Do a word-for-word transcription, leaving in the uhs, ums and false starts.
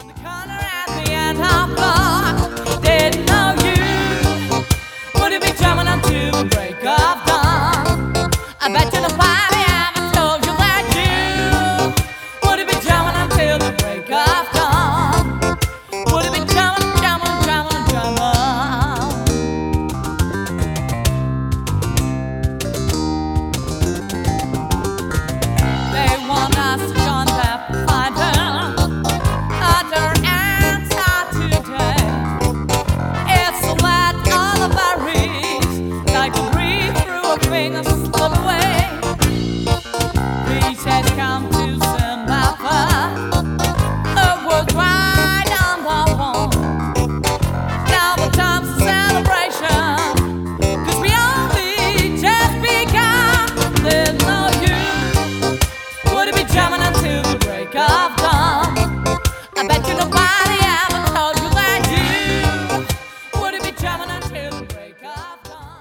On the corner at the end of the block, didn't know you would be jamming until the break of dawn. I bet you nobody ever told you that you would be jamming until the break of dawn. Would be jamming, jamming, jamming, jamming. They want us to join their fighter. Other answer today. It's to let all the berries, like a breeze through a finger, slip away. Peace has come to Zimbabwe. The world's right on the wall. Now the time's a celebration, 'cause we only just begun. There's no use. Would it be jamming until the break of dawn? I bet you nobody